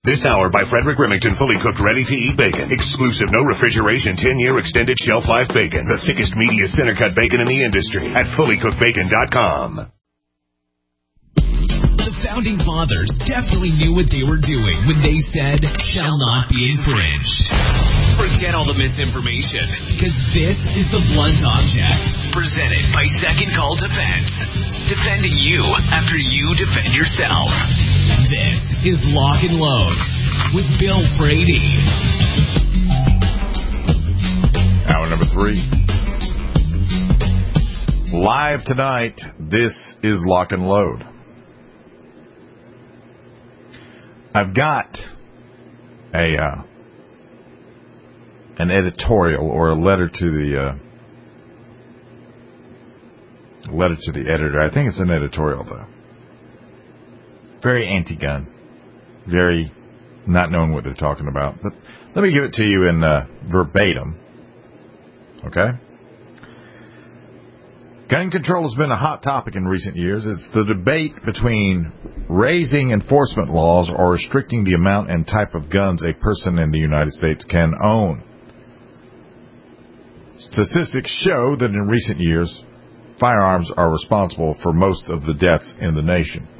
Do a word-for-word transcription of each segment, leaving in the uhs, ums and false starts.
This hour by Frederick Remington, fully cooked, ready-to-eat bacon. Exclusive, no refrigeration, ten-year extended shelf life bacon. The thickest, meatiest center-cut bacon in the industry at fully cooked bacon dot com. The Founding Fathers definitely knew what they were doing when they said, shall not be infringed. Forget all the misinformation, because this is the Blunt Object, presented by Second Call Defense. Defending you after you defend yourself. This is Lock and Load with Bill Brady. Hour number three. Live tonight, this is Lock and Load. I've got a uh, an editorial or a letter to the uh, letter to the editor. I think it's an editorial, though. Very anti-gun. Very not knowing what they're talking about. But let me give it to you in uh, verbatim. Okay? Gun control has been a hot topic in recent years. It's the debate between raising enforcement laws or restricting the amount and type of guns a person in the United States can own. Statistics show that in recent years, firearms are responsible for most of the deaths in the nation.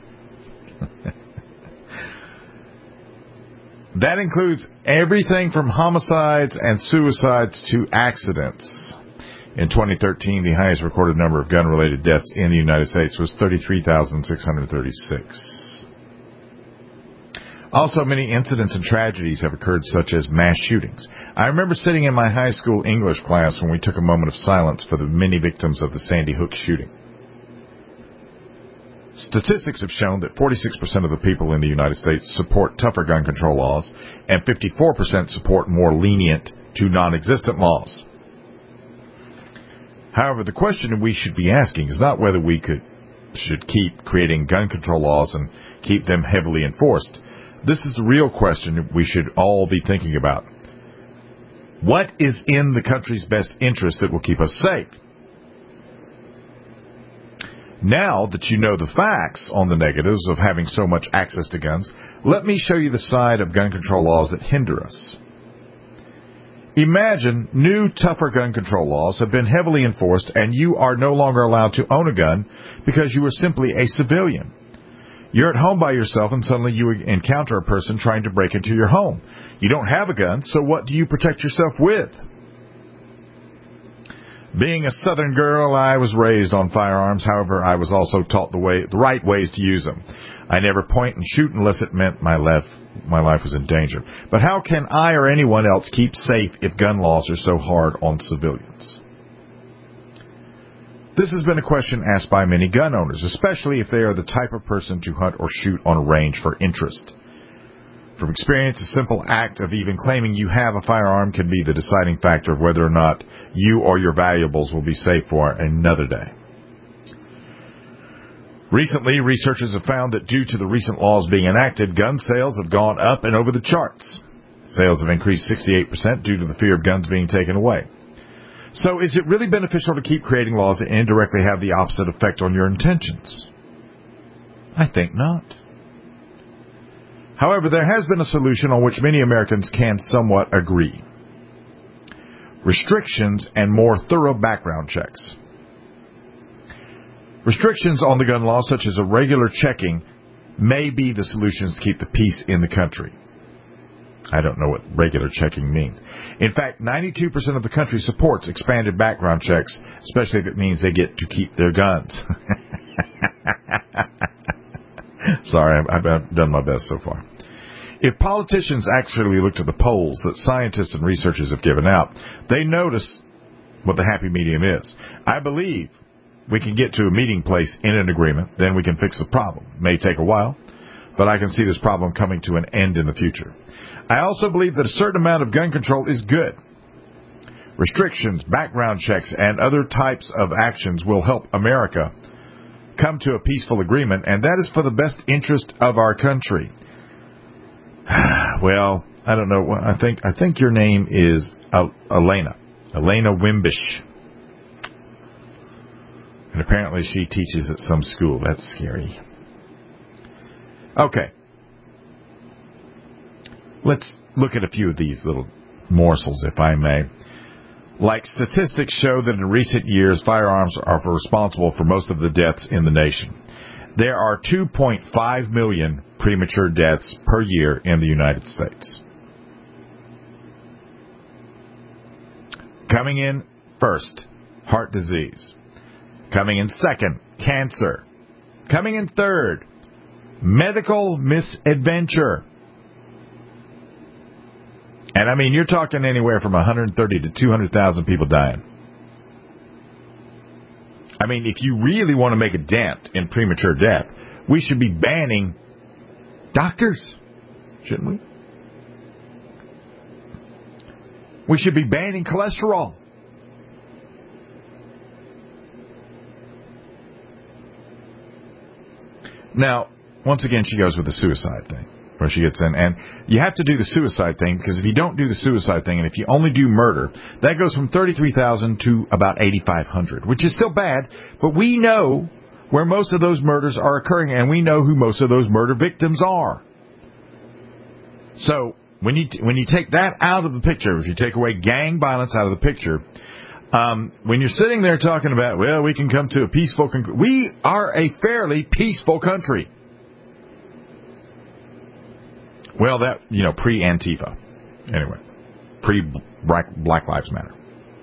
That includes everything from homicides and suicides to accidents. In twenty thirteen, the highest recorded number of gun-related deaths in the United States was thirty-three thousand six hundred thirty-six. Also, many incidents and tragedies have occurred, such as mass shootings. I remember sitting in my high school English class when we took a moment of silence for the many victims of the Sandy Hook shooting. Statistics have shown that forty-six percent of the people in the United States support tougher gun control laws, and fifty-four percent support more lenient to non-existent laws. However, the question we should be asking is not whether we could should keep creating gun control laws and keep them heavily enforced. This is the real question we should all be thinking about. What is in the country's best interest that will keep us safe? Now that you know the facts on the negatives of having so much access to guns, let me show you the side of gun control laws that hinder us. Imagine new, tougher gun control laws have been heavily enforced and you are no longer allowed to own a gun because you are simply a civilian. You're at home by yourself and suddenly you encounter a person trying to break into your home. You don't have a gun, so what do you protect yourself with? Being a Southern girl, I was raised on firearms. However, I was also taught the way, the right ways to use them. I never point and shoot unless it meant my life, my life was in danger. But how can I or anyone else keep safe if gun laws are so hard on civilians? This has been a question asked by many gun owners, especially if they are the type of person to hunt or shoot on a range for interest. From experience, a simple act of even claiming you have a firearm can be the deciding factor of whether or not you or your valuables will be safe for another day. Recently, researchers have found that due to the recent laws being enacted, gun sales have gone up and over the charts. Sales have increased sixty-eight percent due to the fear of guns being taken away. So is it really beneficial to keep creating laws that indirectly have the opposite effect on your intentions? I think not. However, there has been a solution on which many Americans can somewhat agree. Restrictions and more thorough background checks. Restrictions on the gun law, such as a regular checking, may be the solutions to keep the peace in the country. I don't know what regular checking means. In fact, ninety-two percent of the country supports expanded background checks, especially if it means they get to keep their guns. Sorry, I've, I've done my best so far. If politicians actually looked at the polls that scientists and researchers have given out, they notice what the happy medium is. I believe we can get to a meeting place in an agreement, then we can fix the problem. It may take a while, but I can see this problem coming to an end in the future. I also believe that a certain amount of gun control is good. Restrictions, background checks, and other types of actions will help America come to a peaceful agreement, and that is for the best interest of our country. Well, I don't know. I think I think your name is Elena. Elena Wimbish. And apparently she teaches at some school. That's scary. Okay. Let's look at a few of these little morsels, if I may. Like, statistics show that in recent years, firearms are responsible for most of the deaths in the nation. There are two point five million premature deaths per year in the United States. Coming in first, heart disease. Coming in second, cancer. Coming in third, medical misadventure. And I mean, you're talking anywhere from one hundred thirty to two hundred thousand people dying. I mean, if you really want to make a dent in premature death, we should be banning doctors, shouldn't we? We should be banning cholesterol. Now, once again, she goes with the suicide thing, where she gets in. And you have to do the suicide thing, because if you don't do the suicide thing, and if you only do murder, that goes from thirty-three thousand to about eighty-five hundred, which is still bad, but we know where most of those murders are occurring, and we know who most of those murder victims are. So, when you when you take that out of the picture, if you take away gang violence out of the picture, um, when you're sitting there talking about, well, we can come to a peaceful conclusion. We are a fairly peaceful country. Well, that, you know, pre-Antifa. Anyway, pre-Black Black Lives Matter.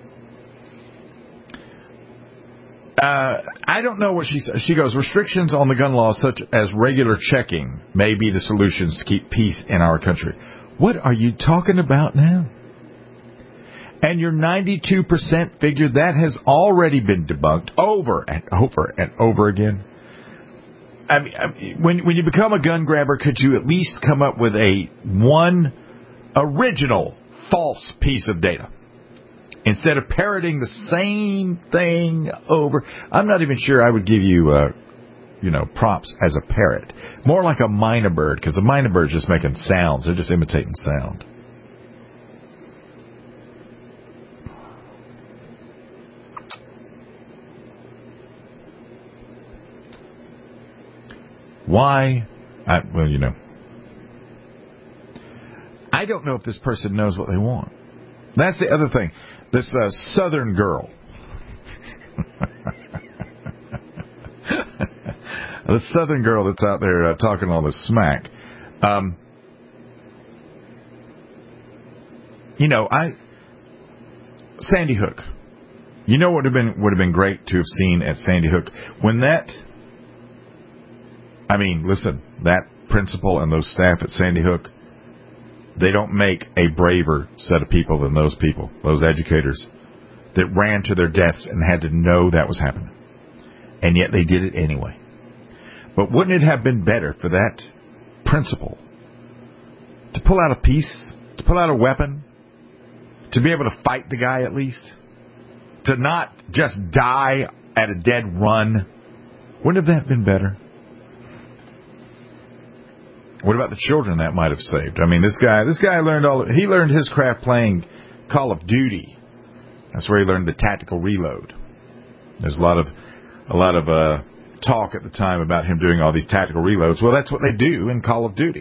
Uh, I don't know what she says. She goes, restrictions on the gun law, such as regular checking, may be the solutions to keep peace in our country. What are you talking about now? And your ninety-two percent figure, that has already been debunked over and over and over again. I mean, I mean, when when you become a gun grabber, could you at least come up with a one original false piece of data instead of parroting the same thing over? I'm not even sure I would give you, uh, you know, props as a parrot. More like a mynah bird, because a mynah bird is just making sounds. They're just imitating sound. Why? I, well, you know. I don't know if this person knows what they want. That's the other thing. This uh, Southern girl. The Southern girl that's out there uh, talking all this smack. Um, you know, I Sandy Hook. You know what would have been would have been great to have seen at Sandy Hook when that. I mean, listen, that principal and those staff at Sandy Hook, they don't make a braver set of people than those people, those educators that ran to their deaths and had to know that was happening. And yet they did it anyway. But wouldn't it have been better for that principal to pull out a piece, to pull out a weapon, to be able to fight the guy at least, to not just die at a dead run? Wouldn't have that been better? What about the children that might have saved? I mean, this guy, this guy learned all. He learned his craft playing Call of Duty. That's where he learned the tactical reload. There's a lot of, a lot of uh, talk at the time about him doing all these tactical reloads. Well, that's what they do in Call of Duty.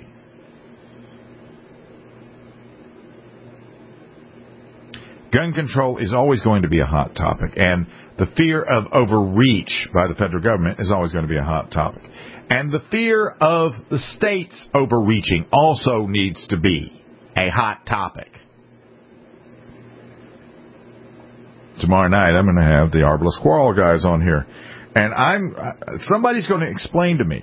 Gun control is always going to be a hot topic, and the fear of overreach by the federal government is always going to be a hot topic. And the fear of the states overreaching also needs to be a hot topic. Tomorrow night, I'm going to have the Arbalest Quarrel guys on here. And I'm somebody's going to explain to me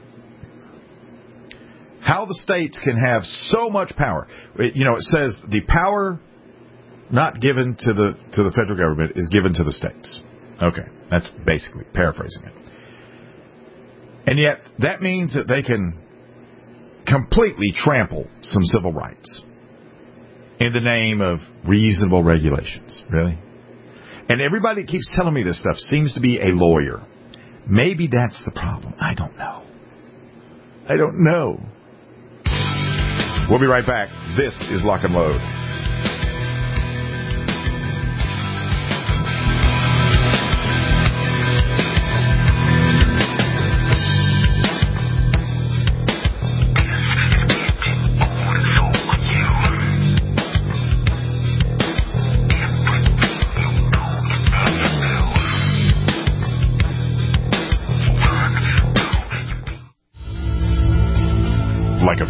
how the states can have so much power. It, you know, it says the power not given to the to the federal government is given to the states. Okay, that's basically paraphrasing it. And yet, that means that they can completely trample some civil rights in the name of reasonable regulations. Really? And everybody that keeps telling me this stuff seems to be a lawyer. Maybe that's the problem. I don't know. I don't know. We'll be right back. This is Lock and Load.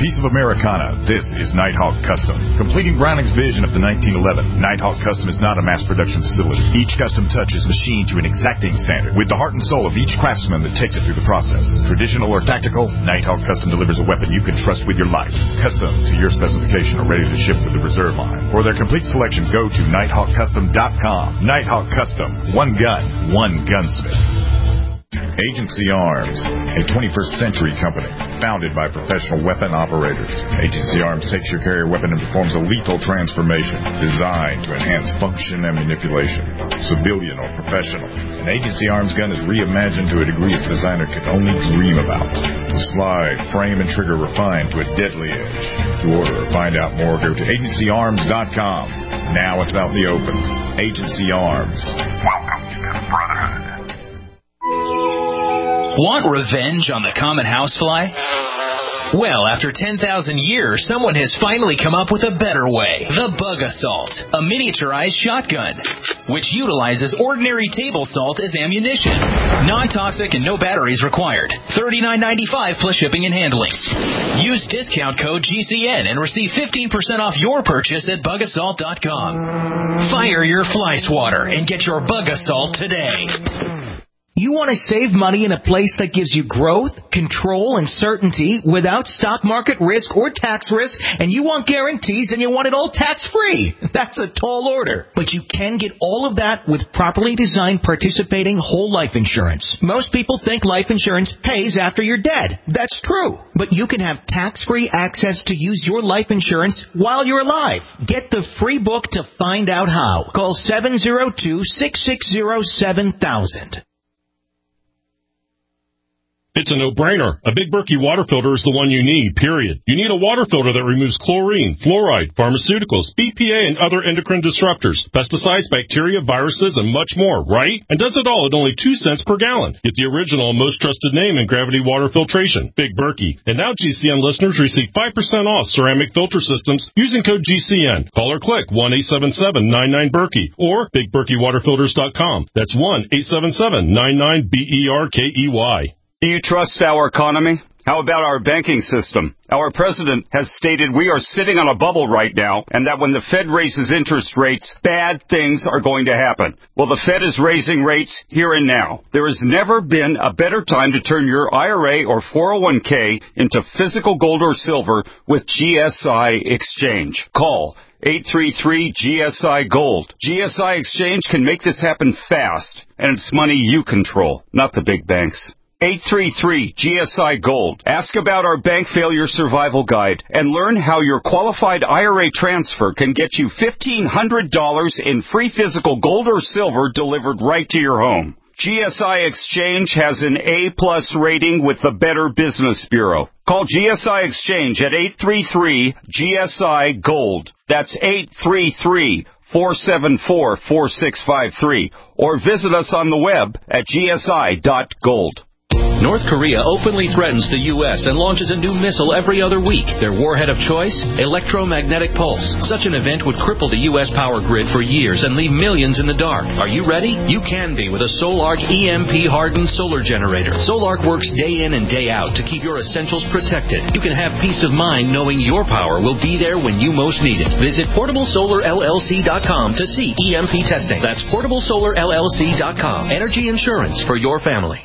piece of Americana, this is Nighthawk Custom. Completing Browning's vision of the nineteen eleven, Nighthawk Custom is not a mass production facility. Each custom touch is machined to an exacting standard, with the heart and soul of each craftsman that takes it through the process. Traditional or tactical, Nighthawk Custom delivers a weapon you can trust with your life. Custom to your specification or ready to ship with the reserve line. For their complete selection, go to nighthawk custom dot com. Nighthawk Custom. One gun, one gunsmith. Agency Arms, a twenty-first century company founded by professional weapon operators. Agency Arms takes your carrier weapon and performs a lethal transformation designed to enhance function and manipulation. Civilian or professional, an Agency Arms gun is reimagined to a degree its designer could only dream about. The slide, frame, and trigger refined to a deadly edge. To order or find out more, go to agency arms dot com. Now it's out in the open. Agency Arms. Welcome to the Brotherhood. Want revenge on the common housefly? Well, after ten thousand years, someone has finally come up with a better way. The Bug Assault, a miniaturized shotgun, which utilizes ordinary table salt as ammunition. Non-toxic and no batteries required. thirty-nine ninety-five plus shipping and handling. Use discount code G C N and receive fifteen percent off your purchase at bug assault dot com. Fire your fly swatter and get your Bug Assault today. You want to save money in a place that gives you growth, control, and certainty without stock market risk or tax risk, and you want guarantees and you want it all tax-free. That's a tall order. But you can get all of that with properly designed participating whole life insurance. Most people think life insurance pays after you're dead. That's true. But you can have tax-free access to use your life insurance while you're alive. Get the free book to find out how. Call seven oh two, six six oh, seven thousand. It's a no-brainer. A Big Berkey water filter is the one you need, period. You need a water filter that removes chlorine, fluoride, pharmaceuticals, B P A, and other endocrine disruptors, pesticides, bacteria, viruses, and much more, right? And does it all at only two cents per gallon. Get the original and most trusted name in gravity water filtration, Big Berkey. And now G C N listeners receive five percent off ceramic filter systems using code G C N. Call or click one eight seven seven, nine nine, Berkey or big berkey water filters dot com. That's one eight seven seven, nine nine, B E R K E Y. Do you trust our economy? How about our banking system? Our president has stated we are sitting on a bubble right now, and that when the Fed raises interest rates, bad things are going to happen. Well, the Fed is raising rates here and now. There has never been a better time to turn your I R A or four oh one k into physical gold or silver with G S I Exchange. Call eight three three, G S I, GOLD. G S I Exchange can make this happen fast, and it's money you control, not the big banks. eight three three, G S I, GOLD. Ask about our Bank Failure Survival Guide and learn how your qualified I R A transfer can get you fifteen hundred dollars in free physical gold or silver delivered right to your home. G S I Exchange has an A-plus rating with the Better Business Bureau. Call G S I Exchange at eight three three, G S I, GOLD. That's eight three three, four seven four, four six five three. Or visit us on the web at G S I dot gold. North Korea openly threatens the U S and launches a new missile every other week. Their warhead of choice? Electromagnetic pulse. Such an event would cripple the U S power grid for years and leave millions in the dark. Are you ready? You can be with a Solarc E M P-hardened solar generator. Solarc works day in and day out to keep your essentials protected. You can have peace of mind knowing your power will be there when you most need it. Visit portable solar L L C dot com to see E M P testing. That's portable solar L L C dot com. Energy insurance for your family.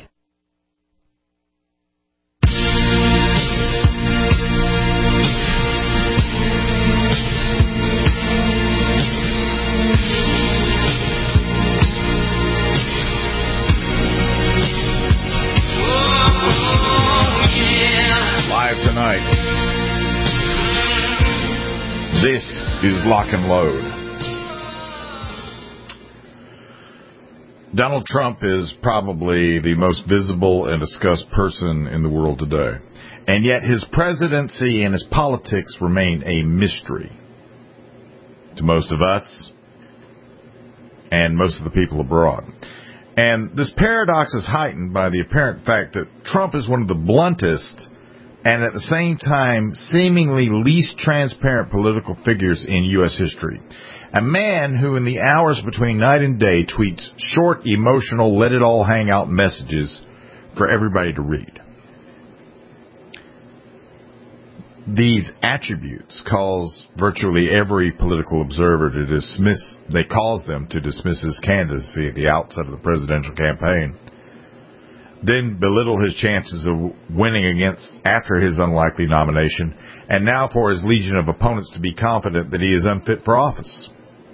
Tonight. This is Lock and Load. Donald Trump is probably the most visible and discussed person in the world today. And yet his presidency and his politics remain a mystery to most of us and most of the people abroad. And this paradox is heightened by the apparent fact that Trump is one of the bluntest and at the same time seemingly least transparent political figures in U S history. A man who in the hours between night and day tweets short, emotional, let-it-all-hang-out messages for everybody to read. these attributes cause virtually every political observer to dismiss, they cause them to dismiss his candidacy at the outset of the presidential campaign, then belittle his chances of winning against after his unlikely nomination, and now for his legion of opponents to be confident that he is unfit for office.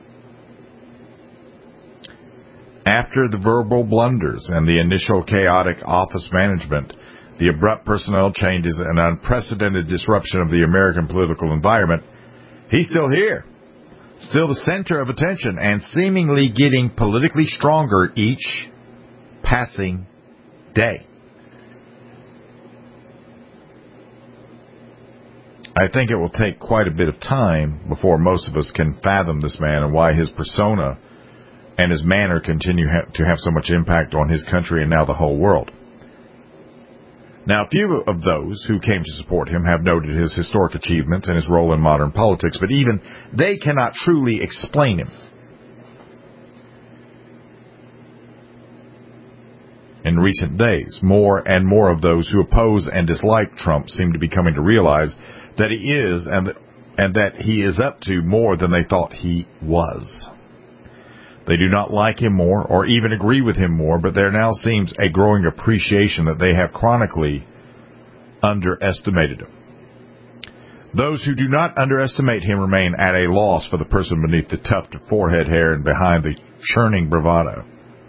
After the verbal blunders and the initial chaotic office management, the abrupt personnel changes and unprecedented disruption of the American political environment, he's still here, still the center of attention, and seemingly getting politically stronger each passing day. I think it will take quite a bit of time before most of us can fathom this man and why his persona and his manner continue ha- to have so much impact on his country and now the whole world. Now, a few of those who came to support him have noted his historic achievements and his role in modern politics, but even they cannot truly explain him. In recent days, more and more of those who oppose and dislike Trump seem to be coming to realize that he is and that, and that he is up to more than they thought he was. They do not like him more or even agree with him more, but there now seems a growing appreciation that they have chronically underestimated him. Those who do not underestimate him remain at a loss for the person beneath the tuft of forehead hair and behind the churning bravado.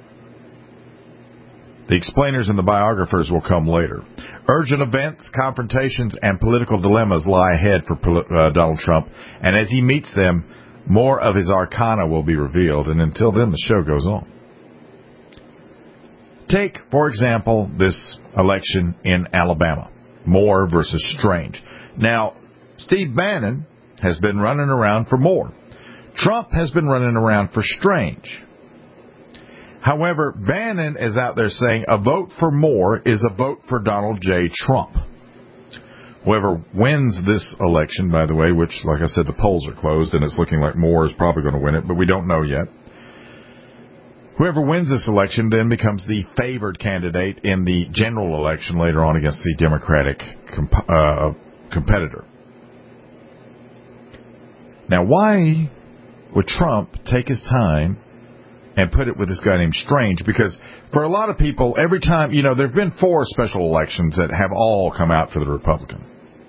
The explainers and the biographers will come later. Urgent events, confrontations, and political dilemmas lie ahead for uh, Donald Trump, and as he meets them, more of his arcana will be revealed, and until then, the show goes on. Take, for example, this election in Alabama, Moore versus Strange. Now, Steve Bannon has been running around for Moore. Trump has been running around for Strange. However, Bannon is out there saying a vote for Moore is a vote for Donald J. Trump. Whoever wins this election, by the way, which, like I said, the polls are closed, and it's looking like Moore is probably going to win it, but we don't know yet. Whoever wins this election then becomes the favored candidate in the general election later on against the Democratic comp- uh, competitor. Now, why would Trump take his time and put it with this guy named Strange? Because for a lot of people, every time, you know, there have been four special elections that have all come out for the Republican.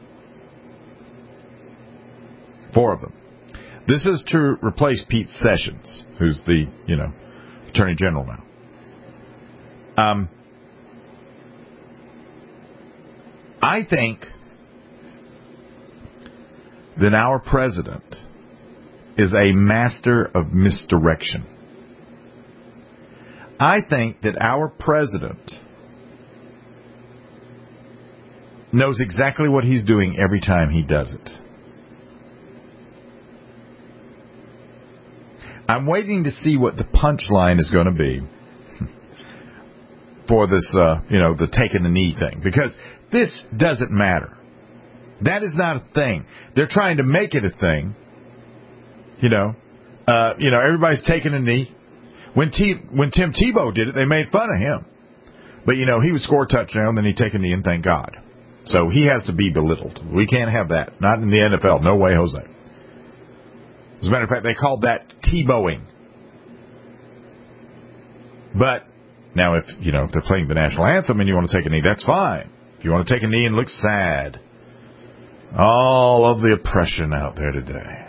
Four of them. This is to replace Pete Sessions, who's the, you know, Attorney General now. Um, I think that our president is a master of misdirection. I think that our president knows exactly what he's doing every time he does it. I'm waiting to see what the punchline is going to be for this, uh, you know, the taking the knee thing, because this doesn't matter. That is not a thing. They're trying to make it a thing. You know, uh, you know, everybody's taking a knee. When T, when Tim Tebow did it, they made fun of him. But, you know, he would score a touchdown, then he'd take a knee, and thank God. So he has to be belittled. We can't have that. Not in the N F L. No way, Jose. As a matter of fact, they called that Tebowing. But now, if you know if they're playing the national anthem and you want to take a knee, that's fine. If you want to take a knee and look sad, all of the oppression out there today.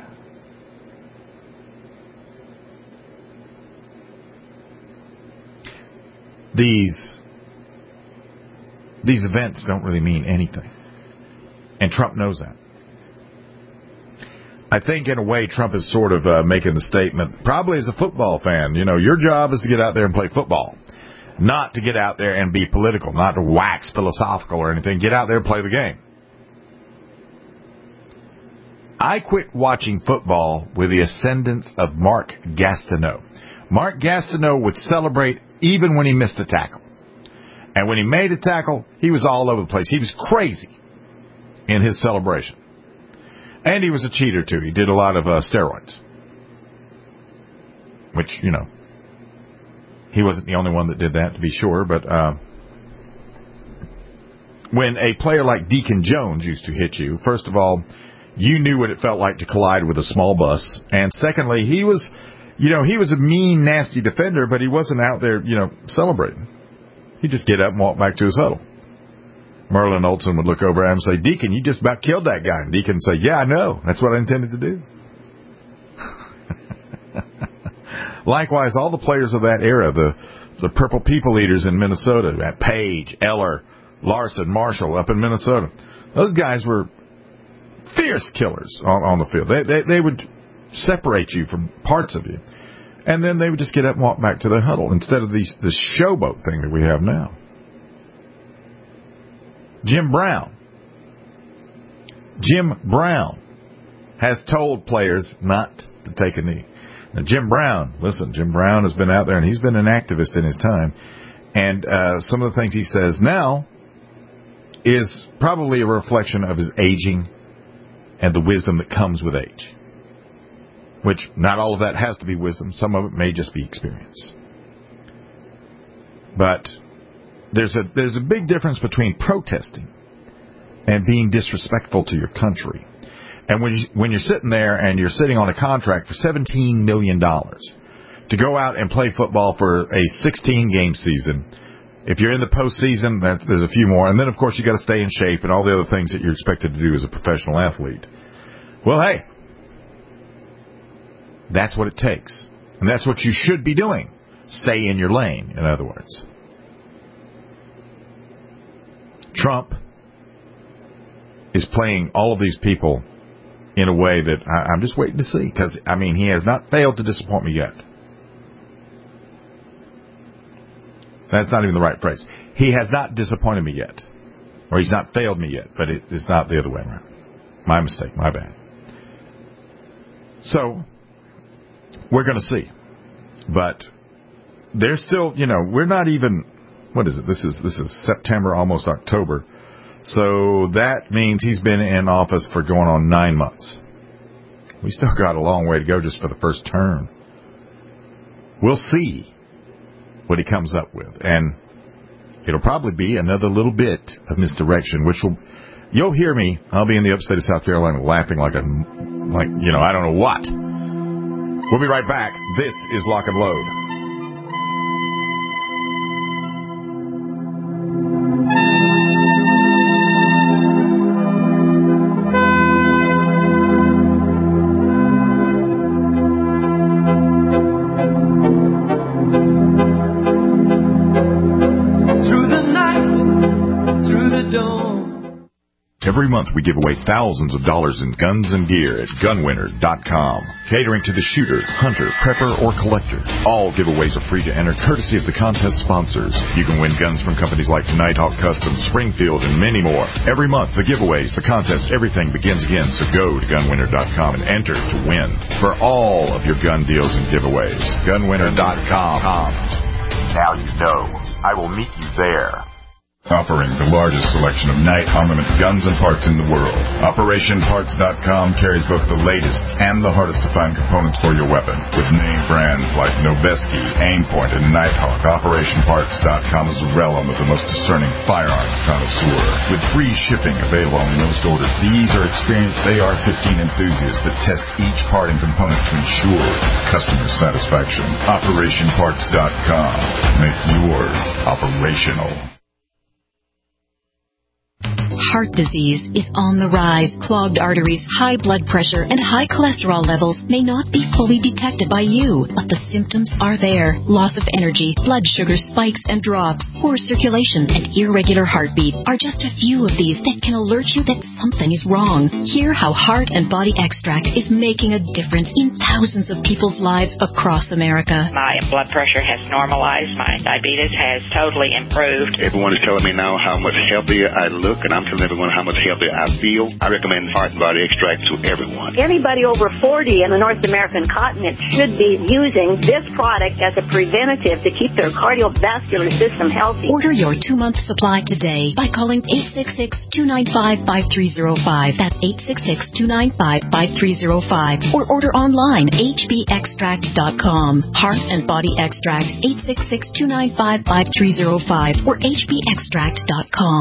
These these events don't really mean anything, and Trump knows that. I think, in a way, Trump is sort of uh, making the statement, probably as a football fan, you know, your job is to get out there and play football, not to get out there and be political, not to wax philosophical or anything. Get out there and play the game. I quit watching football with the ascendance of Mark Gastineau. Mark Gastineau would celebrate even when he missed a tackle. And when he made a tackle, he was all over the place. He was crazy in his celebration. And he was a cheater, too. He did a lot of uh, steroids. Which, you know, he wasn't the only one that did that, to be sure. But uh, when a player like Deacon Jones used to hit you, first of all, you knew what it felt like to collide with a small bus. And secondly, he was, you know, he was a mean, nasty defender, but he wasn't out there, you know, celebrating. He'd just get up and walk back to his huddle. Merlin Olsen would look over at him and say, Deacon, you just about killed that guy. And Deacon would say, yeah, I know. That's what I intended to do. Likewise, all the players of that era, the, the Purple People Eaters in Minnesota, at Page, Eller, Larson, Marshall up in Minnesota, those guys were fierce killers on, on the field. They, they they would separate you from parts of you, and then they would just get up and walk back to their huddle instead of these this showboat thing that we have now. Jim Brown. Jim Brown has told players not to take a knee. Now, Jim Brown, listen, Jim Brown has been out there, and he's been an activist in his time, and uh, some of the things he says now is probably a reflection of his aging and the wisdom that comes with age. Which, not all of that has to be wisdom. Some of it may just be experience. But there's a there's a big difference between protesting and being disrespectful to your country. And when, you, when you're sitting there and you're sitting on a contract for seventeen million dollars to go out and play football for a sixteen-game season, if you're in the postseason, there's a few more. And then, of course, you got to stay in shape and all the other things that you're expected to do as a professional athlete. Well, hey, that's what it takes. And that's what you should be doing. Stay in your lane, in other words. Trump is playing all of these people in a way that I, I'm just waiting to see. Because, I mean, he has not failed to disappoint me yet. That's not even the right phrase. He has not disappointed me yet. Or he's not failed me yet. But it, it's not the other way around. My mistake. My bad. So, we're going to see. But there's still, you know, we're not even, what is it? This is this is September, almost October. So that means he's been in office for going on nine months. We still got a long way to go just for the first term. We'll see what he comes up with. And it'll probably be another little bit of misdirection, which will, you'll hear me, I'll be in the upstate of South Carolina laughing like a, like, you know, I don't know what. We'll be right back. This is Lock and Load. Every month we give away thousands of dollars in guns and gear at gun winner dot com. Catering to the shooter, hunter, prepper, or collector. All giveaways are free to enter courtesy of the contest sponsors. You can win guns from companies like Nighthawk Customs, Springfield, and many more. Every month, the giveaways, the contests, everything begins again. So go to gun winner dot com and enter to win for all of your gun deals and giveaways. gun winner dot com. Now you know. I will meet you there. Offering the largest selection of Knight armament guns and parts in the world. Operation Parts dot com carries both the latest and the hardest to find components for your weapon. With name brands like Noveske, Aimpoint, and Nighthawk, Operation Parts dot com is the realm of the most discerning firearms connoisseur. With free shipping available on the newest order, these are experienced A R fifteen enthusiasts that test each part and component to ensure customer satisfaction. Operation Parts dot com. Make yours operational. Heart disease is on the rise. Clogged arteries, high blood pressure, and high cholesterol levels may not be fully detected by you, but the symptoms are there. Loss of energy, blood sugar spikes and drops, poor circulation, and irregular heartbeat are just a few of these that can alert you that something is wrong. Hear how Heart and Body Extract is making a difference in thousands of people's lives across America. My blood pressure has normalized. My diabetes has totally improved. Everyone is telling me now how much healthier I look, and I'm telling everyone how much healthier I feel. I recommend Heart and Body Extract to everyone. Anybody over forty in the North American continent should be using this product as a preventative to keep their cardiovascular system healthy. Order your two-month supply today by calling eight six six, two nine five, five three zero five. That's eight six six, two nine five, five three zero five. Or order online, h b extract dot com. Heart and Body Extract, eight six six, two nine five, five three zero five or h b extract dot com.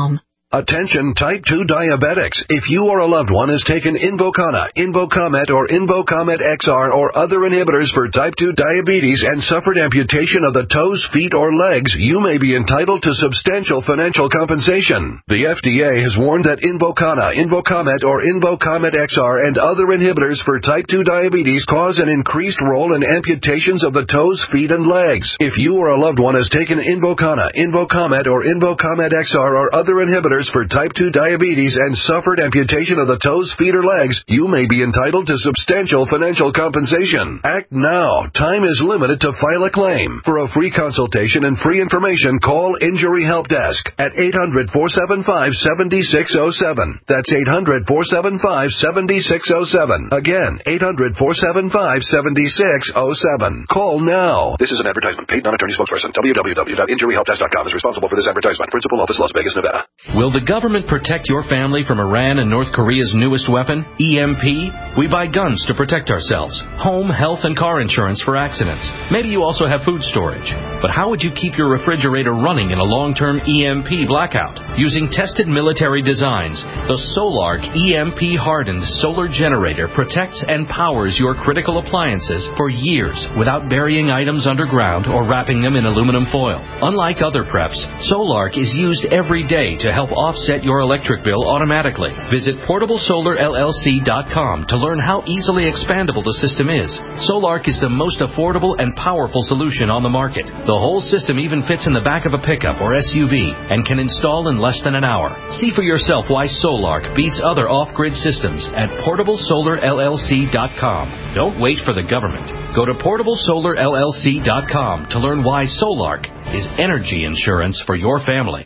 Attention type two diabetics. If you or a loved one has taken Invokana, Invocomet, or Invocomet X R or other inhibitors for type two diabetes and suffered amputation of the toes, feet, or legs, you may be entitled to substantial financial compensation. The F D A has warned that Invokana, Invocomet, or Invocomet X R and other inhibitors for type two diabetes cause an increased role in amputations of the toes, feet, and legs. If you or a loved one has taken Invokana, Invocomet, or Invocomet X R or other inhibitors for type two diabetes and suffered amputation of the toes, feet, or legs, you may be entitled to substantial financial compensation. Act now. Time is limited to file a claim. For a free consultation and free information, call Injury Help Desk at eight hundred, four seven five, seven six zero seven. That's eight hundred, four seven five, seven six zero seven. Again, eight hundred, four seven five, seven six zero seven. Call now. This is an advertisement. Paid non-attorney spokesperson. w w w dot injury help desk dot com is responsible for this advertisement. Principal office, Las Vegas, Nevada. Will the government protect your family from Iran and North Korea's newest weapon, E M P? We buy guns to protect ourselves, home, health, and car insurance for accidents. Maybe you also have food storage. But how would you keep your refrigerator running in a long-term E M P blackout? Using tested military designs, the Solark E M P-hardened solar generator protects and powers your critical appliances for years without burying items underground or wrapping them in aluminum foil. Unlike other preps, Solark is used every day to help offset your electric bill automatically. Visit portable solar L L C dot com to learn how easily expandable the system is. Solark is the most affordable and powerful solution on the market. The whole system even fits in the back of a pickup or S U V and can install in less than an hour. See for yourself why Solark beats other off-grid systems at portable solar L L C dot com. Don't wait for the government. Go to portable solar L L C dot com to learn why Solark is energy insurance for your family.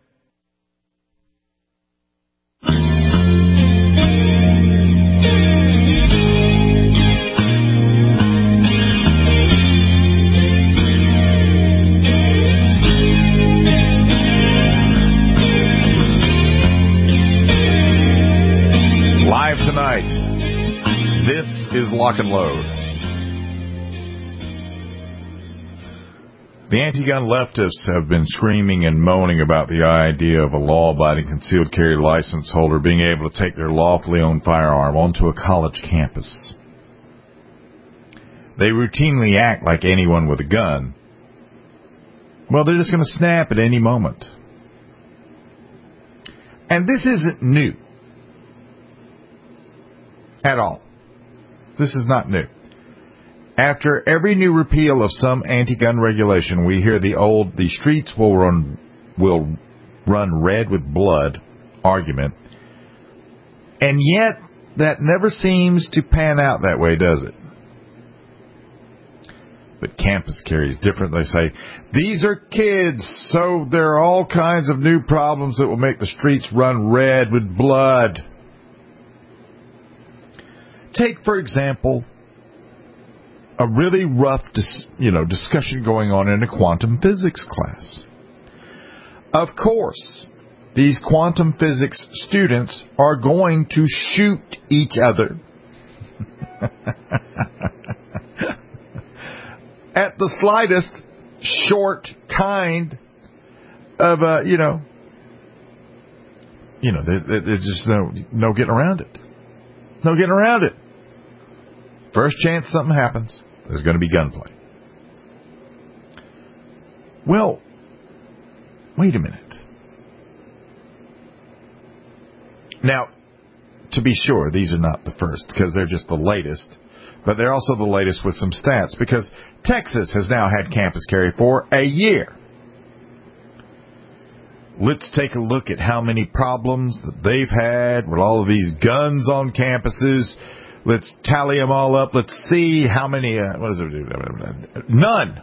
Live tonight, this is Lock and Load. The anti-gun leftists have been screaming and moaning about the idea of a law-abiding concealed carry license holder being able to take their lawfully owned firearm onto a college campus. They routinely act like anyone with a gun. Well, they're just going to snap at any moment. And this isn't new. At all. This is not new. After every new repeal of some anti-gun regulation, we hear the old, the streets will run, will run red with blood argument. And yet, that never seems to pan out that way, does it? But campus carry is different. They say, these are kids, so there are all kinds of new problems that will make the streets run red with blood. Take, for example, a really rough, dis, you know, discussion going on in a quantum physics class. Of course, these quantum physics students are going to shoot each other at the slightest short kind of, uh, you know, you know, there's, there's just no no getting around it. No getting around it. First chance something happens, there's going to be gunplay. Well, wait a minute. Now, to be sure, these are not the first, because they're just the latest. But they're also the latest with some stats, because Texas has now had campus carry for a year. Let's take a look at how many problems that they've had with all of these guns on campuses. Let's tally them all up. Let's see how many, uh, what is it? None.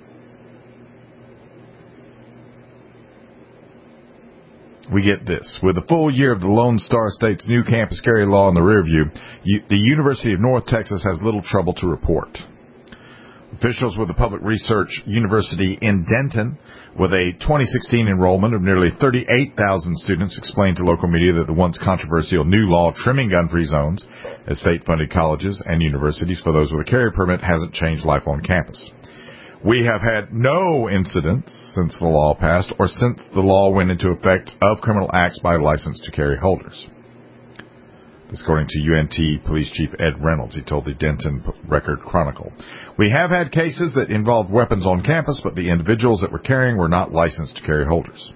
We get this. With a full year of the Lone Star State's new campus carry law in the rearview, the University of North Texas has little trouble to report. Officials with the Public Research University in Denton, with a twenty sixteen enrollment of nearly thirty-eight thousand students, explained to local media that the once controversial new law trimming gun-free zones at state-funded colleges and universities for those with a carry permit hasn't changed life on campus. We have had no incidents since the law passed or since the law went into effect of criminal acts by license to carry holders. This according to U N T Police Chief Ed Reynolds. He told the Denton Record Chronicle. We have had cases that involved weapons on campus, but the individuals that were carrying were not licensed to carry holders.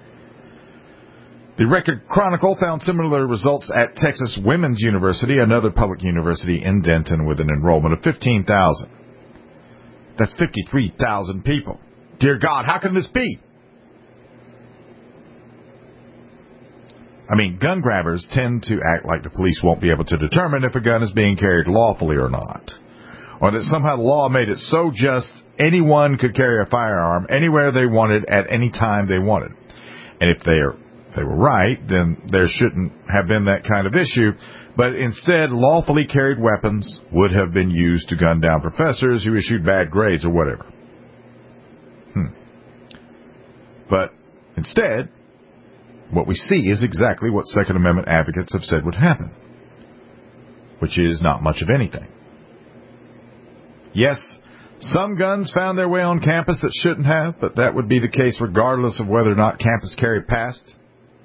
The Record Chronicle found similar results at Texas Women's University, another public university in Denton with an enrollment of fifteen thousand. That's fifty-three thousand people. Dear God, how can this be? I mean, gun grabbers tend to act like the police won't be able to determine if a gun is being carried lawfully or not. Or that somehow the law made it so just anyone could carry a firearm anywhere they wanted at any time they wanted. And if they are, if they were right, then there shouldn't have been that kind of issue. But instead, lawfully carried weapons would have been used to gun down professors who issued bad grades or whatever. Hmm. But instead, what we see is exactly what Second Amendment advocates have said would happen, which is not much of anything. Yes, some guns found their way on campus that shouldn't have, but that would be the case regardless of whether or not campus carry passed.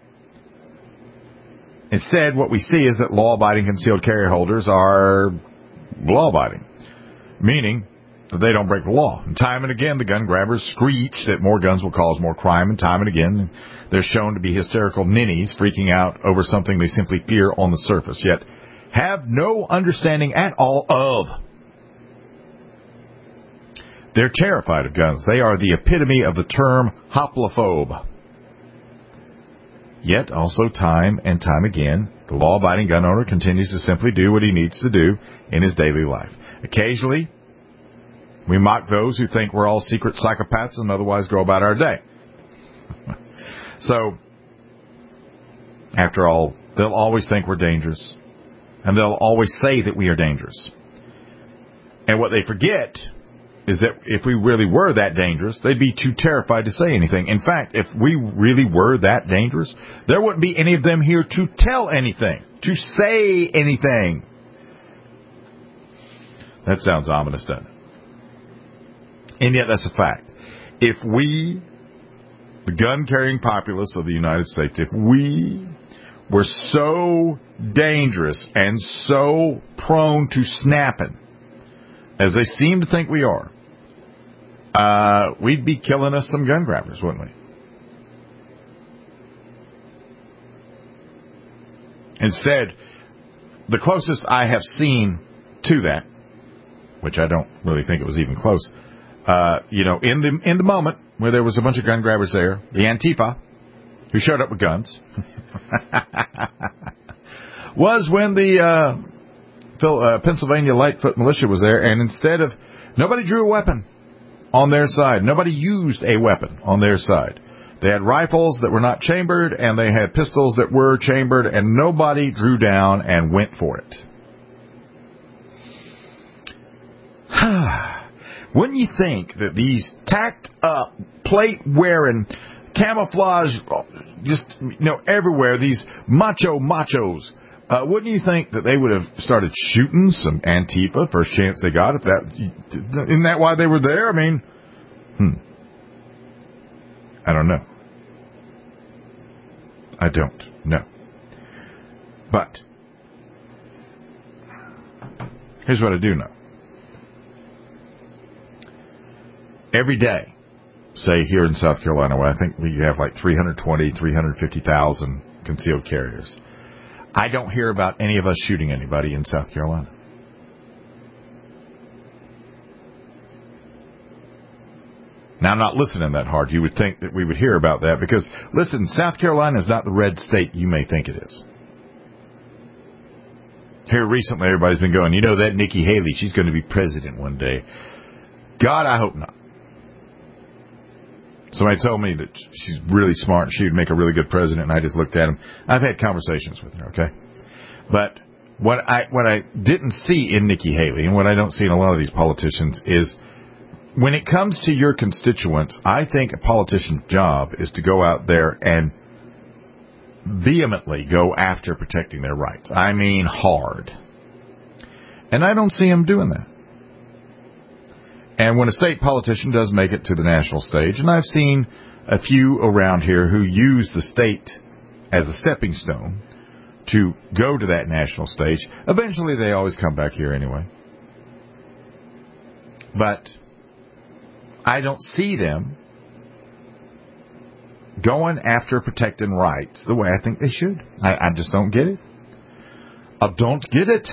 Instead, what we see is that law-abiding concealed carry holders are law-abiding, meaning that they don't break the law. And time and again, the gun grabbers screech that more guns will cause more crime, and time and again, they're shown to be hysterical ninnies freaking out over something they simply fear on the surface, yet have no understanding at all of. They're terrified of guns. They are the epitome of the term hoplophobe. Yet, also time and time again, the law-abiding gun owner continues to simply do what he needs to do in his daily life. Occasionally, we mock those who think we're all secret psychopaths and otherwise go about our day. So, after all, they'll always think we're dangerous, and they'll always say that we are dangerous. And what they forget is that if we really were that dangerous, they'd be too terrified to say anything. In fact, if we really were that dangerous, there wouldn't be any of them here to tell anything, to say anything. That sounds ominous, doesn't it? And yet that's a fact. If we, the gun-carrying populace of the United States, if we were so dangerous and so prone to snapping as they seem to think we are, uh, we'd be killing us some gun grabbers, wouldn't we? Instead, the closest I have seen to that, which I don't really think it was even close, uh, you know, in the in the moment where there was a bunch of gun grabbers there, the Antifa, who showed up with guns, was when the uh, Phil, uh, Pennsylvania Lightfoot Militia was there, and instead of, nobody drew a weapon on their side. Nobody used a weapon on their side. They had rifles that were not chambered, and they had pistols that were chambered, and nobody drew down and went for it. Wouldn't you think that these tacked up, plate-wearing, camouflage, just, you know, everywhere, these macho machos, uh, wouldn't you think that they would have started shooting some Antifa first chance they got? If that, isn't that why they were there? I mean, hmm. I don't know. I don't know. But here's what I do know. Every day, say here in South Carolina, where I think we have like three hundred twenty, three hundred fifty thousand concealed carriers, I don't hear about any of us shooting anybody in South Carolina. Now, I'm not listening that hard. You would think that we would hear about that because, listen, South Carolina is not the red state you may think it is. Here recently, everybody's been going, you know, that Nikki Haley, she's going to be president one day. God, I hope not. Somebody told me that she's really smart and she would make a really good president, and I just looked at him. I've had conversations with her, okay? But what I what I didn't see in Nikki Haley, and what I don't see in a lot of these politicians, is when it comes to your constituents, I think a politician's job is to go out there and vehemently go after protecting their rights. I mean hard. And I don't see him doing that. And when a state politician does make it to the national stage, and I've seen a few around here who use the state as a stepping stone to go to that national stage, eventually they always come back here anyway. But I don't see them going after protecting rights the way I think they should. I, I just don't get it. I don't get it.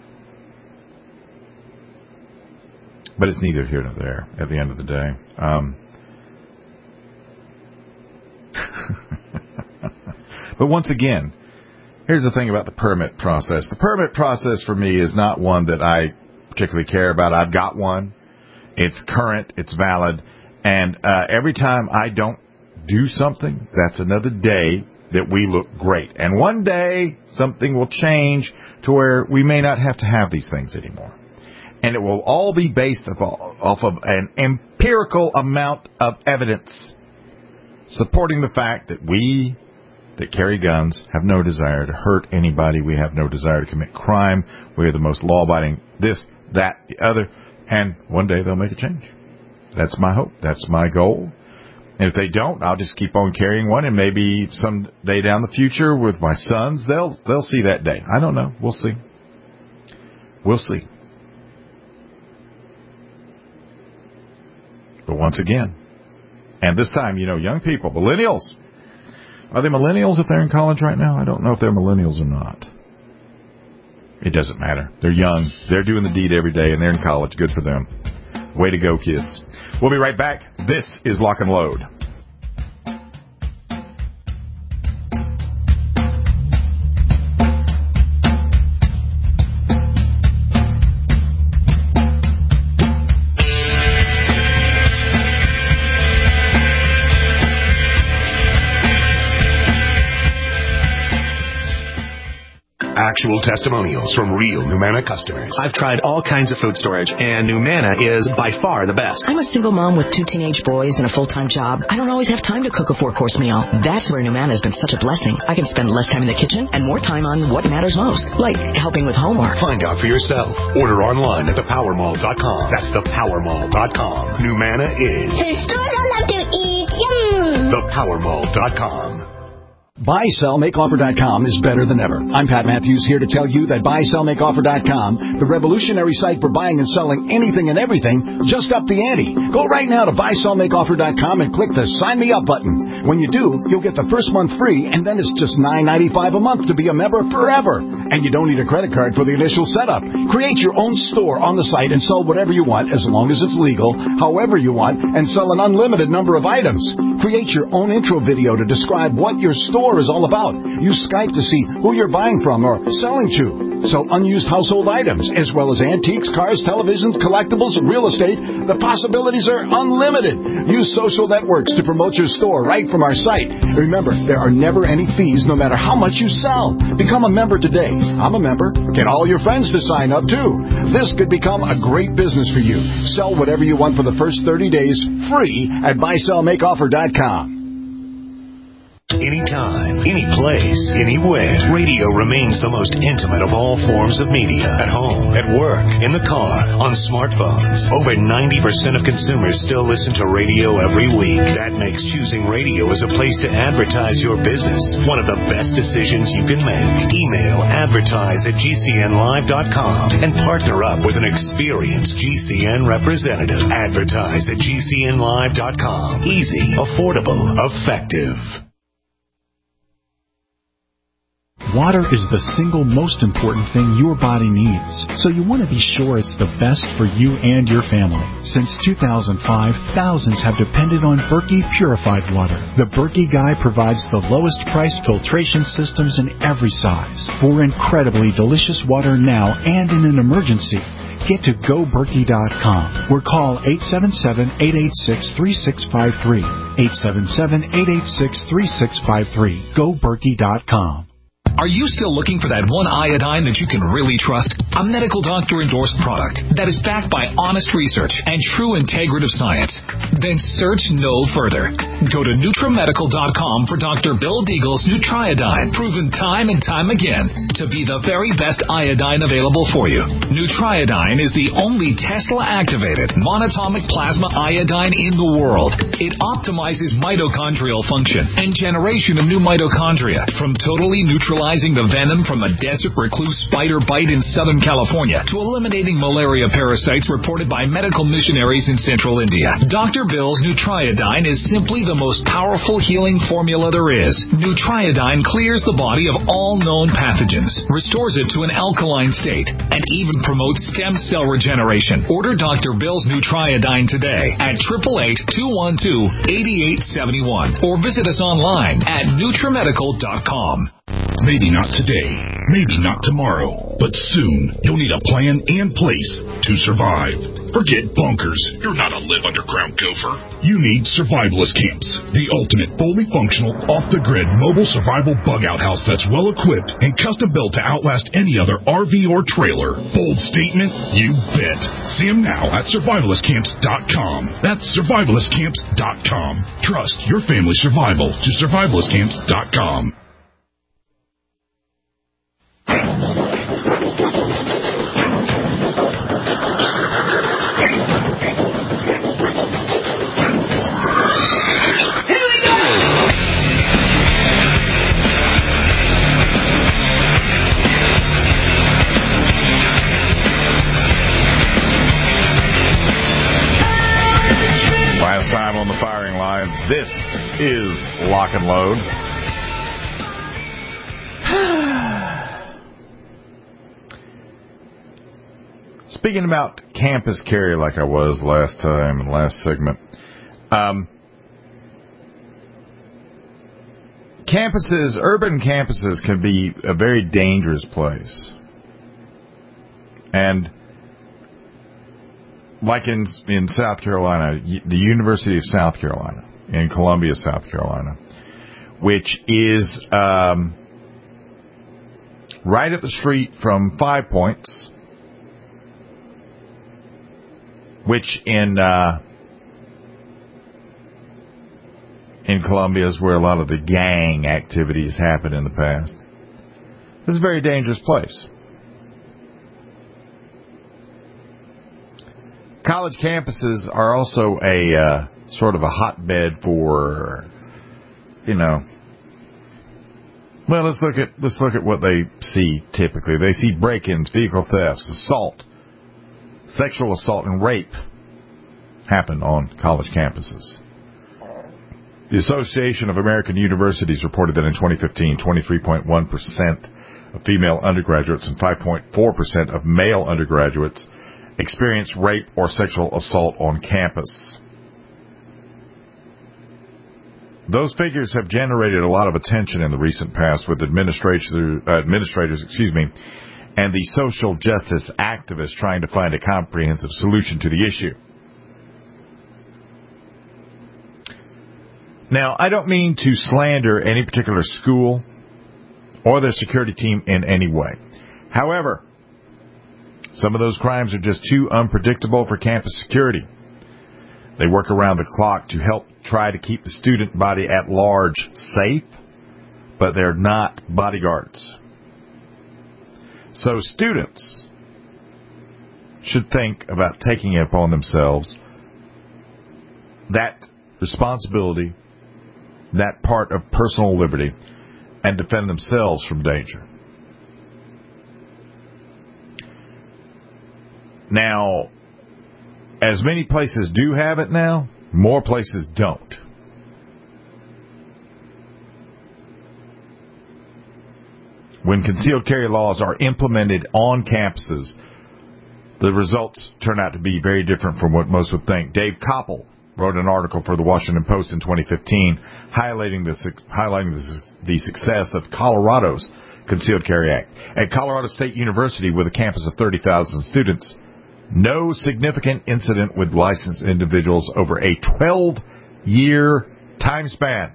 But it's neither here nor there at the end of the day. Um, but once again, here's the thing about the permit process. The permit process for me is not one that I particularly care about. I've got one. It's current. It's valid. And uh, every time I don't do something, that's another day that we look great. And one day, something will change to where we may not have to have these things anymore. And it will all be based off of an empirical amount of evidence supporting the fact that we that carry guns have no desire to hurt anybody. We have no desire to commit crime. We are the most law-abiding this, that, the other. And one day they'll make a change. That's my hope. That's my goal. And if they don't, I'll just keep on carrying one. And maybe some day down the future with my sons, they'll they'll see that day. I don't know. We'll see. We'll see. But once again, and this time, you know, young people, millennials. Are they millennials if they're in college right now? I don't know if they're millennials or not. It doesn't matter. They're young. They're doing the deed every day, and they're in college. Good for them. Way to go, kids. We'll be right back. This is Lock and Load. Actual testimonials from real Numanna customers. I've tried all kinds of food storage, and Numanna is by far the best. I'm a single mom with two teenage boys and a full-time job. I don't always have time to cook a four-course meal. That's where Numanna has been such a blessing. I can spend less time in the kitchen and more time on what matters most, like helping with homework. Find out for yourself. Order online at the power mall dot com. That's the power mall dot com. Numanna is the stores I like to eat. Yum! the power mall dot com. buy sell make offer dot com is better than ever. I'm Pat Matthews here to tell you that buy sell make offer dot com, the revolutionary site for buying and selling anything and everything, just upped the ante. Go right now to buy sell make offer dot com and click the Sign Me Up button. When you do, you'll get the first month free, and then it's just nine ninety-five a month to be a member forever. And you don't need a credit card for the initial setup. Create your own store on the site and sell whatever you want as long as it's legal, however you want, and sell an unlimited number of items. Create your own intro video to describe what your store is all about. Use Skype to see who you're buying from or selling to. Sell unused household items, as well as antiques, cars, televisions, collectibles, real estate. The possibilities are unlimited. Use social networks to promote your store right from our site. Remember, there are never any fees no matter how much you sell. Become a member today. I'm a member. Get all your friends to sign up too. This could become a great business for you. Sell whatever you want for the first thirty days free at buy sell make offer dot com. Anytime, any place, anywhere. Radio remains the most intimate of all forms of media. At home, at work, in the car, on smartphones. Over ninety percent of consumers still listen to radio every week. That makes choosing radio as a place to advertise your business one of the best decisions you can make. Email advertise at G C N live dot com and partner up with an experienced G C N representative. Advertise at G C N live dot com. Easy, affordable, effective. Water is the single most important thing your body needs, so you want to be sure it's the best for you and your family. Since two thousand five, thousands have depended on Berkey purified water. The Berkey Guy provides the lowest priced filtration systems in every size. For incredibly delicious water now and in an emergency, get to go berkey dot com or call eight seven seven, eight eight six, three six five three. eight seven seven, eight eight six, three six five three. go berkey dot com. Are you still looking for that one iodine that you can really trust? A medical doctor endorsed product that is backed by honest research and true integrative science? Then search no further. Go to Nutramedical dot com for Doctor Bill Deagle's Nutriodine, proven time and time again to be the very best iodine available for you. Nutriodine is the only Tesla-activated monatomic plasma iodine in the world. It optimizes mitochondrial function and generation of new mitochondria, from totally neutralizing the venom from a desert recluse spider bite in Southern California to eliminating malaria parasites reported by medical missionaries in central India. Doctor Bill's Nutriodine is simply the most powerful healing formula there is. Nutriodine clears the body of all known pathogens, restores it to an alkaline state, and even promotes stem cell regeneration. Order Doctor Bill's Nutriodine today at eight eight eight, two one two, eight eight seven one or visit us online at Nutramedical dot com. Maybe not today, maybe not tomorrow, but soon you'll need a plan in place to survive. Forget bunkers. You're not a live underground gopher. You need survivalist camps, the ultimate fully functional, off-the-grid mobile survival bug-out house that's well-equipped and custom-built to outlast any other R V or trailer. Bold statement? You bet. See them now at survivalist camps dot com. That's survivalist camps dot com. Trust your family's survival to survivalist camps dot com. Last time on the firing line, this is Lock and Load. Speaking about campus carry like I was last time and last segment, um, campuses, urban campuses can be a very dangerous place. And like in in South Carolina, the University of South Carolina, in Columbia, South Carolina, which is um, right up the street from Five Points, which in uh, in Columbia is where a lot of the gang activities happened in the past. This is a very dangerous place. College campuses are also a uh, sort of a hotbed for, you know, well, let's look at let's look at what they see typically. They see break-ins, vehicle thefts, assault, sexual assault, and rape happen on college campuses. The Association of American Universities reported that in twenty fifteen, twenty-three point one percent of female undergraduates and five point four percent of male undergraduates experienced rape or sexual assault on campus. Those figures have generated a lot of attention in the recent past with administrators, uh, administrators, excuse me, and the social justice activists trying to find a comprehensive solution to the issue. Now, I don't mean to slander any particular school or their security team in any way. However, some of those crimes are just too unpredictable for campus security. They work around the clock to help try to keep the student body at large safe, but they're not bodyguards. So students should think about taking it upon themselves that responsibility, that part of personal liberty, and defend themselves from danger. Now, as many places do have it now, more places don't. When concealed carry laws are implemented on campuses, the results turn out to be very different from what most would think. Dave Koppel wrote an article for the Washington Post in twenty fifteen highlighting the, highlighting the, the success of Colorado's Concealed Carry Act. At Colorado State University, with a campus of thirty thousand students, no significant incident with licensed individuals over a twelve-year time span.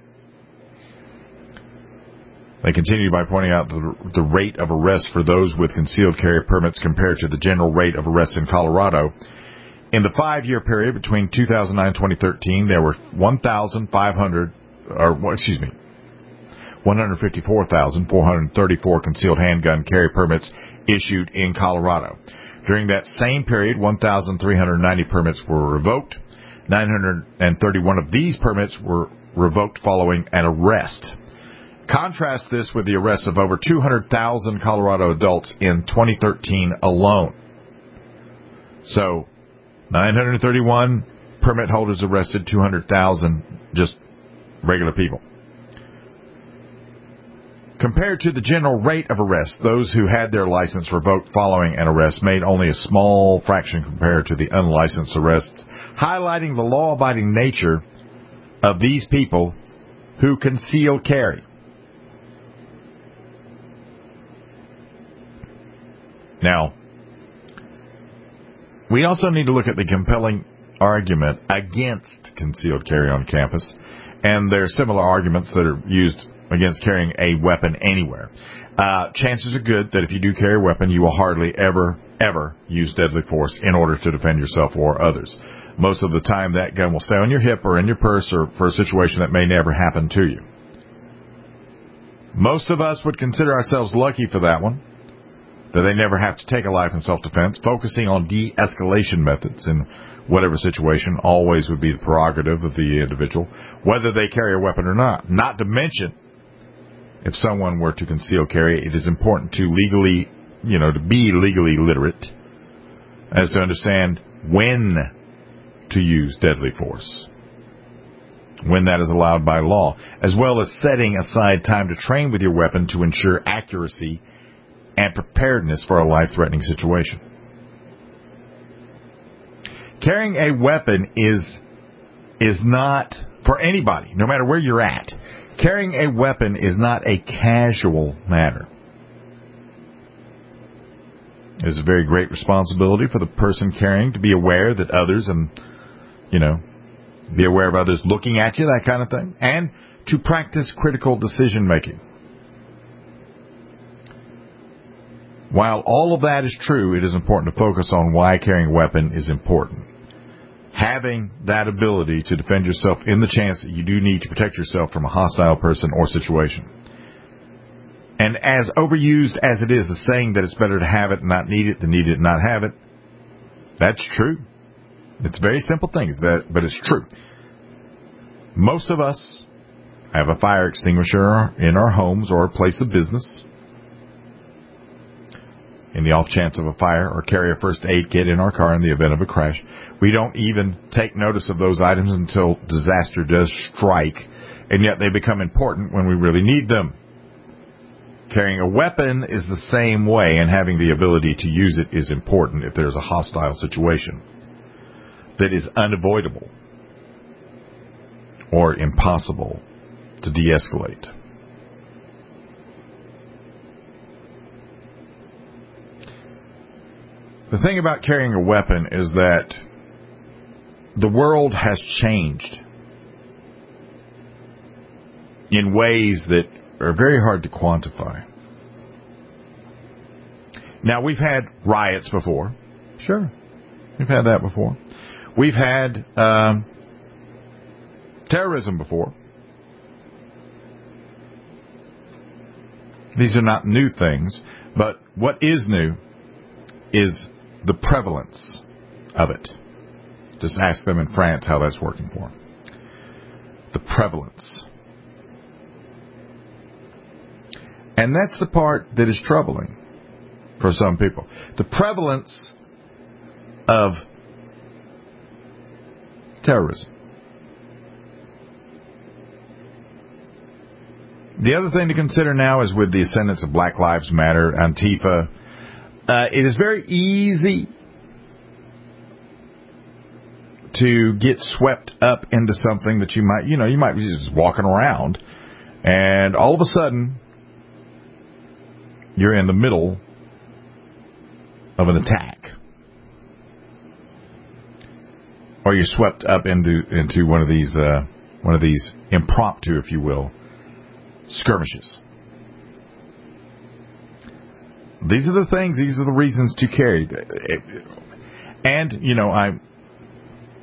They continue by pointing out the, the rate of arrest for those with concealed carry permits compared to the general rate of arrests in Colorado In the five-year period between two thousand nine and twenty thirteen, there were one thousand five hundred, or excuse me, one hundred fifty-four thousand four hundred thirty-four concealed handgun carry permits issued in Colorado. During that same period, one thousand three hundred ninety permits were revoked. nine hundred thirty-one of these permits were revoked following an arrest. Contrast this with the arrests of over two hundred thousand Colorado adults in twenty thirteen alone. So, nine hundred thirty-one permit holders arrested, two hundred thousand just regular people. Compared to the general rate of arrests, those who had their license revoked following an arrest made only a small fraction compared to the unlicensed arrests, highlighting the law-abiding nature of these people who conceal carry. Now, we also need to look at the compelling argument against concealed carry on campus, and there are similar arguments that are used against carrying a weapon anywhere. Uh, chances are good that if you do carry a weapon, you will hardly ever, ever use deadly force in order to defend yourself or others. Most of the time, that gun will stay on your hip or in your purse or for a situation that may never happen to you. Most of us would consider ourselves lucky for that one, that they never have to take a life in self-defense. Focusing on de-escalation methods in whatever situation always would be the prerogative of the individual, whether they carry a weapon or not. Not to mention, if someone were to conceal carry, it is important to legally, you know, to be legally literate as to understand when to use deadly force, when that is allowed by law, as well as setting aside time to train with your weapon to ensure accuracy and preparedness for a life-threatening situation. Carrying a weapon is is not, for anybody, no matter where you're at, carrying a weapon is not a casual matter. It is a very great responsibility for the person carrying to be aware that others, and, you know, be aware of others looking at you, that kind of thing, and to practice critical decision-making. While all of that is true, it is important to focus on why carrying a weapon is important. Having that ability to defend yourself in the chance that you do need to protect yourself from a hostile person or situation. And as overused as it is, the saying that it's better to have it and not need it than need it and not have it, that's true. It's a very simple thing, that, but it's true. Most of us have a fire extinguisher in our homes or a place of business, in the off chance of a fire, or carry a first aid kit in our car in the event of a crash. We don't even take notice of those items until disaster does strike, and yet they become important when we really need them. Carrying a weapon is the same way, and having the ability to use it is important if there's a hostile situation that is unavoidable or impossible to de-escalate. The thing about carrying a weapon is that the world has changed in ways that are very hard to quantify. Now, we've had riots before. Sure. We've had that before. We've had um, terrorism before. These are not new things, but what is new is the prevalence of it. Just ask them in France how that's working for them. The prevalence. And that's the part that is troubling for some people. The prevalence of terrorism. The other thing to consider now is with the ascendance of Black Lives Matter, Antifa, uh, it is very easy to get swept up into something that you might, you know, you might be just walking around, and all of a sudden, you're in the middle of an attack. Or you're swept up into into one of these uh, one of these impromptu, if you will, skirmishes. These are the things, these are the reasons to carry. And, you know, I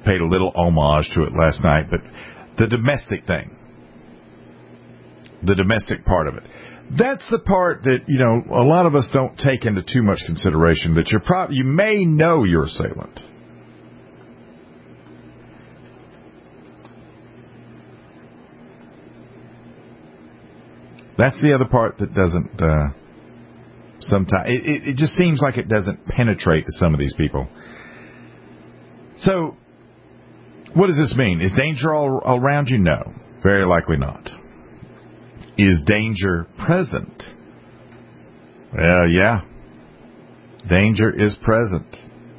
paid a little homage to it last night, but the domestic thing, the domestic part of it, that's the part that, you know, a lot of us don't take into too much consideration, that you're prob- you may know your assailant. That's the other part that doesn't, uh, sometimes, it, it, it just seems like it doesn't penetrate to some of these people. So, what does this mean? Is danger all around you? No. Very likely not. Is danger present? Well, yeah. Danger is present.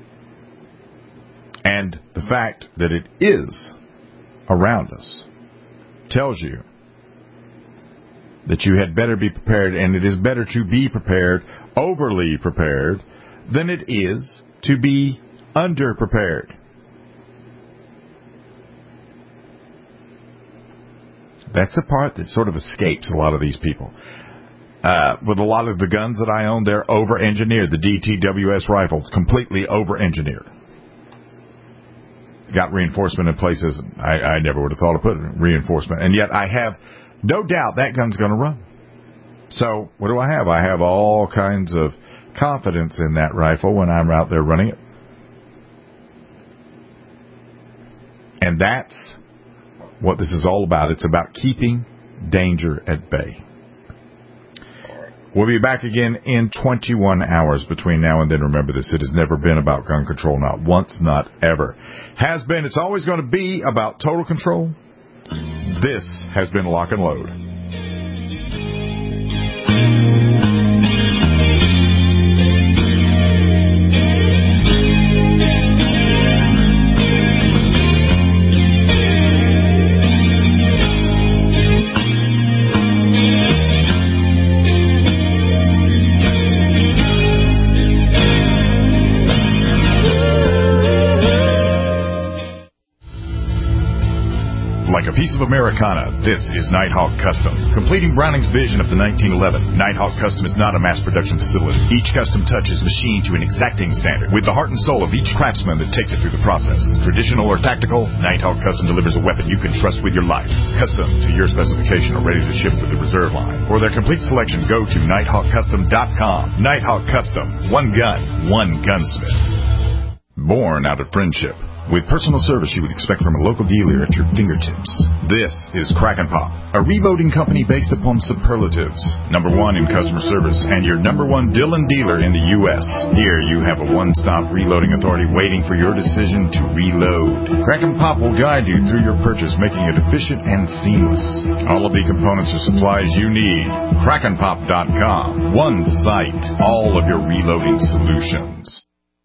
And the fact that it is around us tells you that you had better be prepared, and it is better to be prepared, overly prepared, than it is to be underprepared. That's the part that sort of escapes a lot of these people. Uh, with a lot of the guns that I own, they're over-engineered. The D T W S rifle, completely over-engineered. It's got reinforcement in places I, I never would have thought of putting reinforcement. And yet I have no doubt that gun's going to run. So what do I have? I have all kinds of confidence in that rifle when I'm out there running it. And that's what this is all about. It's about keeping danger at bay. We'll be back again in twenty-one hours between now and then. Remember this, it has never been about gun control. Not once, not ever. Has been, it's always going to be about total control. This has been Lock and Load. Like a piece of Americana, this is Nighthawk Custom. Completing Browning's vision of the nineteen eleven, Nighthawk Custom is not a mass production facility. Each custom touch is machined to an exacting standard, with the heart and soul of each craftsman that takes it through the process. Traditional or tactical, Nighthawk Custom delivers a weapon you can trust with your life. Custom to your specification or ready to ship with the reserve line. For their complete selection, go to nighthawk custom dot com. Nighthawk Custom. One gun, one gunsmith. Born out of friendship. With personal service you would expect from a local dealer at your fingertips. This is Kraken Pop, a reloading company based upon superlatives. Number one in customer service and your number one Dillon dealer in the U S Here you have a one-stop reloading authority waiting for your decision to reload. Kraken Pop will guide you through your purchase, making it efficient and seamless. All of the components or supplies you need. kraken pop dot com. One site, all of your reloading solutions.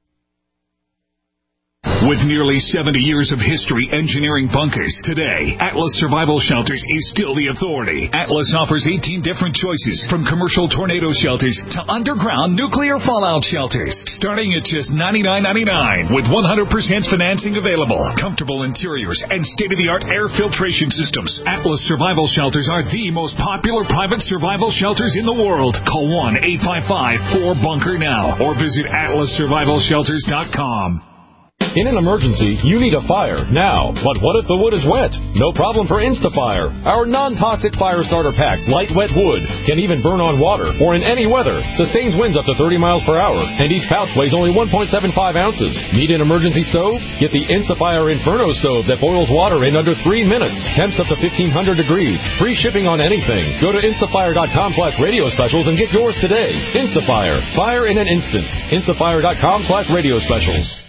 With nearly seventy years of history engineering bunkers, today, Atlas Survival Shelters is still the authority. Atlas offers eighteen different choices, from commercial tornado shelters to underground nuclear fallout shelters, starting at just ninety-nine ninety-nine with one hundred percent financing available. Comfortable interiors and state-of-the-art air filtration systems. Atlas Survival Shelters are the most popular private survival shelters in the world. Call one eight five five four bunker now or visit atlas survival shelters dot com. In an emergency, you need a fire now. But what if the wood is wet? No problem for InstaFire. Our non-toxic fire starter packs light wet wood, can even burn on water or in any weather, sustains winds up to thirty miles per hour, and each pouch weighs only one point seven five ounces. Need an emergency stove? Get the InstaFire Inferno stove that boils water in under three minutes. Temps up to fifteen hundred degrees. Free shipping on anything. Go to instafire dot com slash radio specials and get yours today. InstaFire. Fire in an instant. instafire dot com slash radio specials.